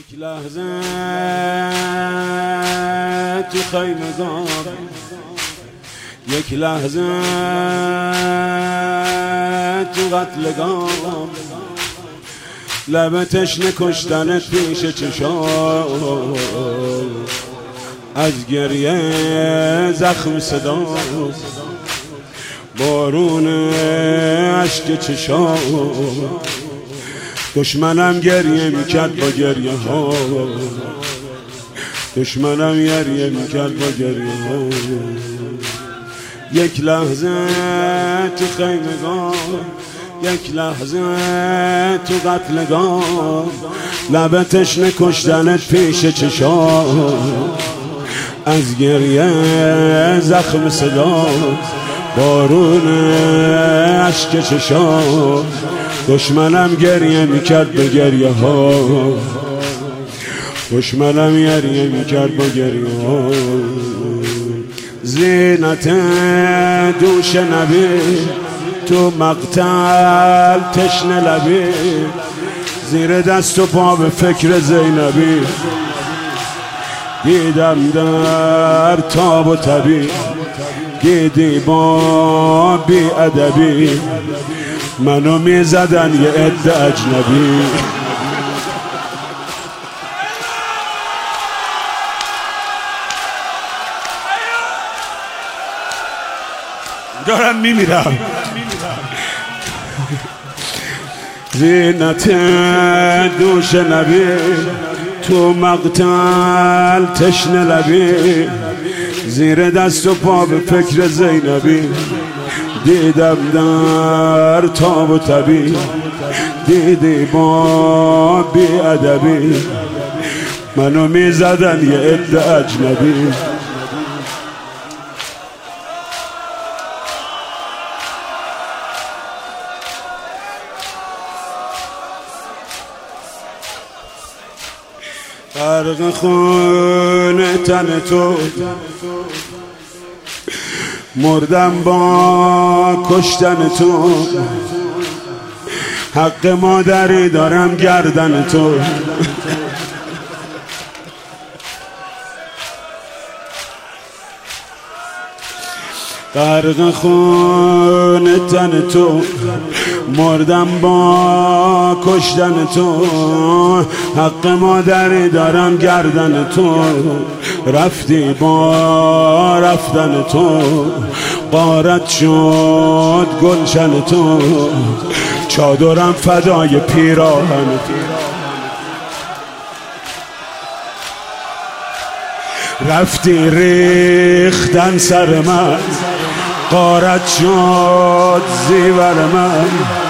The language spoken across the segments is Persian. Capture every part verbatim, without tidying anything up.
یک لحظه تو خیمگاه، یک لحظه تو قتلگاه، لب تشنه کشتنت پیش چشام، از گریه زخم صدا، بارون اشک چشام، دشمنم گریه میکرد با گریه ها، دشمنم گریه میکرد با گریه ها. یک لحظه تو خیمگاه، یک لحظه تو قتلگاه، لب تشنه کشتنت پیش چشام، از گریه زخم صدا، بارون اشک چشام، دشمنم گریه میکرد با گریه ها، دشمنم گریه میکرد با گریه ها. زینت دوش نبی تو مقتل تشنه لبی، زیر دست و پا به فکر زینبی، دیدم در تاب و تبی، دیدی با بی ادبی، منو میزدن یه عده اجنبی. دارم میمیرم. زینت دوش نبی تو مقتل تشنه لبی، زیر دست و پا به فکر زینبی، دیدم در تاب و تبی، دیدی با بی ادبی، منو میزدن یه عده اجنبی. غرق خون تن تو مردم با کشتن تو، حق مادری دارم گردن تو. غرق خون تن تو مردم با کشتن تو، حق مادری دارم گردن تو. رفتی با رفتن تو، غارت شد گلشن تو، چادرم فدای پیراهن تو. رفتی ریختن سر من، غارت شد زیور من.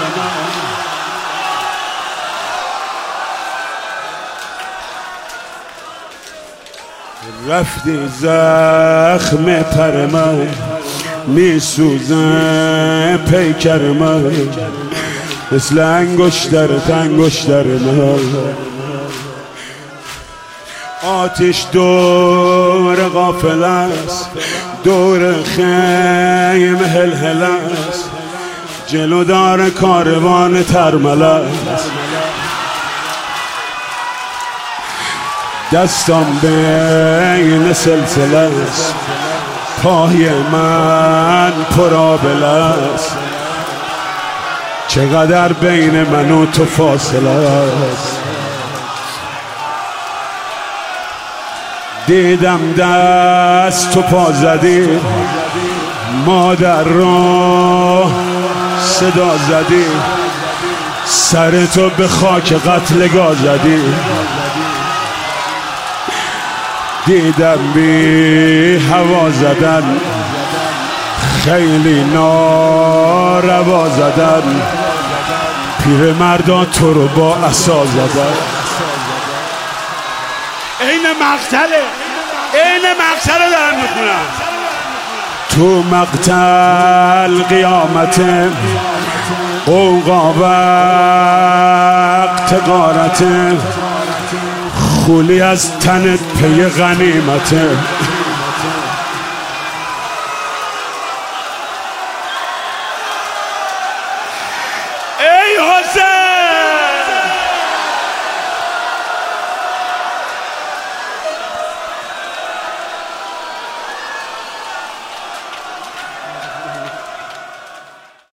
رفتی زخم پر من، میسوزه پیکر من، مثل انگشترت انگشتر من. آتش دور غافل است، دور خیم هل هل است، جلو دار کاروان ترمل است. دستم بین سلسله است، پای من پرآبله است، چقدر بین من و تو فاصله است. دیدم دست تو پا زدی، مادر رو صدا زدی، سر تو به خاک قتلگاه زدی. دیدم بی هوا زدن، خیلی ناروا زدن، پیر مردا تو رو با عصا زدن. این مقتله، این مقتله دارم میخونم. تو مقتل قیامته، قوقا وقت غارته، خولی از تنت پی غنیمته.